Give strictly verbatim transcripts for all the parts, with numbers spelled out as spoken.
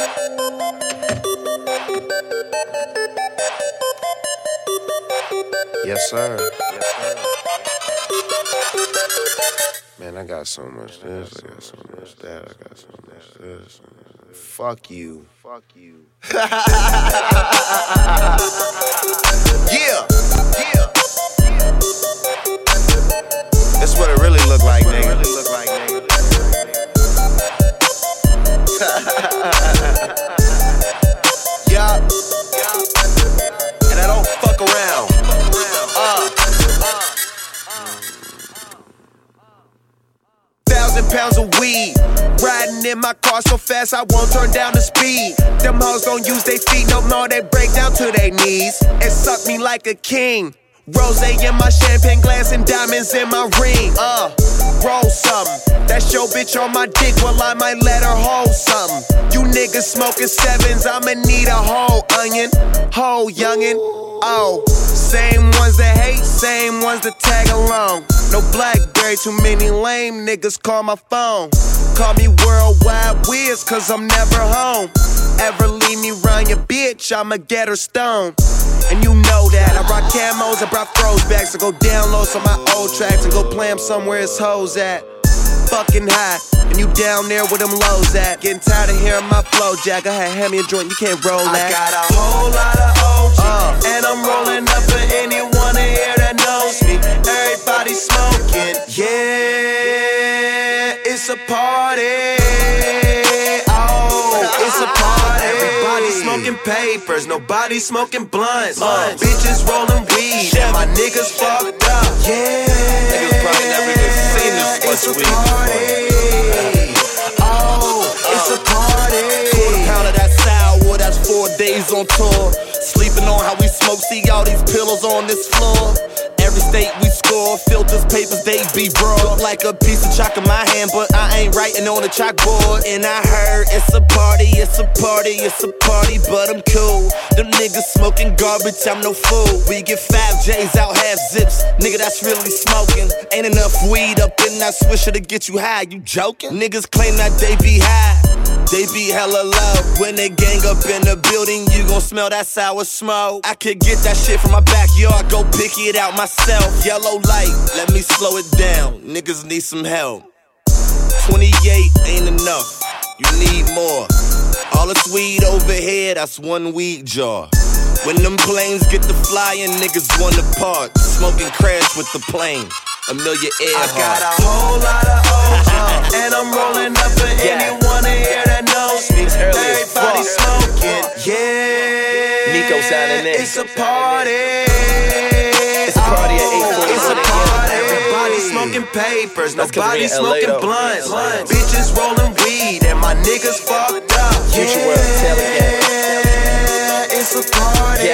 Yes, sir. Yes, sir. Man, I got so much this, I got so much that, I got so much this. Fuck you. Fuck you. Yeah, yeah. That's what it really look like, nigga. Really look like, nigga. Yeah. And I don't fuck around. Uh. Thousand pounds of weed. Riding in my car so fast I won't turn down the speed. Them hoes don't use their feet no more, they break down to their knees and suck me like a king. Rose in my champagne glass and diamonds in my ring. Uh, roll something. That's your bitch on my dick, well I might let her hold something. You niggas smoking sevens, I'ma need a whole onion. Whole youngin'. Oh, same ones that hate, same ones that tag along. No Blackberry, too many lame niggas call my phone. Call me worldwide whiz, cause I'm never home. Ever leave me round your bitch, I'ma get her stoned. And you know that I rock camos, I brought throwbacks. I go download some of my old tracks and go play them somewhere it's hoes at. Fucking high, and you down there where them lows at. Getting tired of hearing my flow, Jack. I had hand me a joint, you can't roll that. I got a whole lot of O G, uh, and I'm rolling up for anyone in here that knows me. Everybody smoking, yeah, it's a party. Oh, it's a party. Everybody smoking papers, nobody smoking blunts. Uh, bitches rolling weed, and my niggas fucked up. Yeah, niggas probably never even seen this much weed before. Oh, it's a party. Quarter pound of that sour, that's four days on tour. Sleeping on how we smoke, see all these pillows on this floor. Every state we score, filters, papers, they be broad. Like a piece of chalk in my hand, but I ain't writing on the chalkboard. And I heard it's a party, it's a party, it's a party, but I'm cool. Them niggas smoking garbage, I'm no fool. We get five J's out, half zips, nigga that's really smoking. Ain't enough weed up in that swisher to get you high, you joking? Niggas claim that they be high, they be hella low. When they gang up in the building, you gon' smell that sour smoke. I could get that shit from my backyard, go pick it out myself. Yellow light, let me slow it down. Niggas need some help. twenty-eight ain't enough, you need more. All this weed over here, that's one weed jar. When them planes get to flying, niggas wanna park. Smoking crash with the plane, a million air I heart. got a whole lot of O G, and I'm rolling up for Yeah. anyone in here that knows me. Everybody smoking, yeah. Nico signing in. It's a party. It's a party at eight forty. It's a party. Everybody smoking papers, That's 'cause we nobody in L A smoking though. blunts. Yeah. Bitches rolling weed, and my niggas fucked up. Future World, tell it, Yeah, it's a party.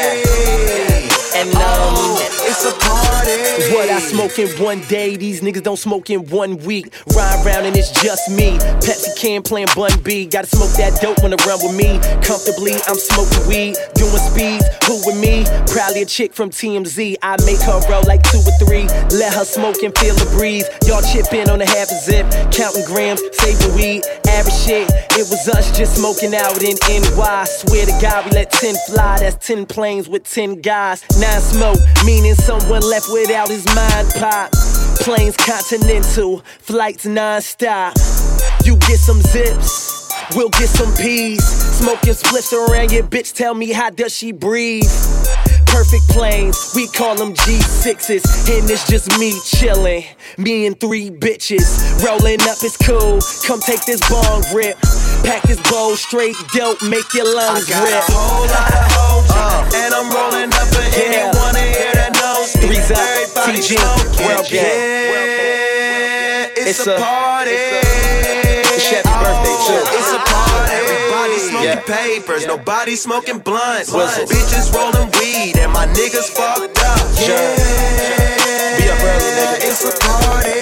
Yeah. And um, It's a party. What I smoke in one day, these niggas don't smoke in one week. Ride round and it's just me. Pepsi can playing Bun B. Gotta smoke that dope when I run with me. Comfortably, I'm smoking weed, doing speeds. Who with me? Probably a chick from T M Z. I make her roll like two or three. Let her smoke and feel the breeze. Y'all chip in on a half a zip, counting grams, saving weed. Average shit, it was us just smoking out in N Y. Swear to God, we let ten fly. That's ten planes with ten guys. Nine smoke, meaning someone left without his mind pop. Planes continental, flights non-stop. You get some zips, we'll get some peas. Smoking spliffs around your bitch, tell me how does she breathe? Perfect planes, we call them G sixes. And it's just me chillin', me and three bitches. Rolling up is cool, come take this bong rip. Pack this bowl straight dope, make your lungs I got rip. a whole lot of O G, uh, and I'm rolling up for Yeah. anyone in here that knows me. Three's up, Everybody T G, smoking, World Gang. yeah, it's, It's a, a- party. It's Chevy birthday, too. Oh, it's a party. Everybody smoking Yeah. papers, nobody smoking blunts. Whistle. Bitches rolling weed, and my niggas fucked up. Sure. Yeah, Be up early, nigga. it's a party.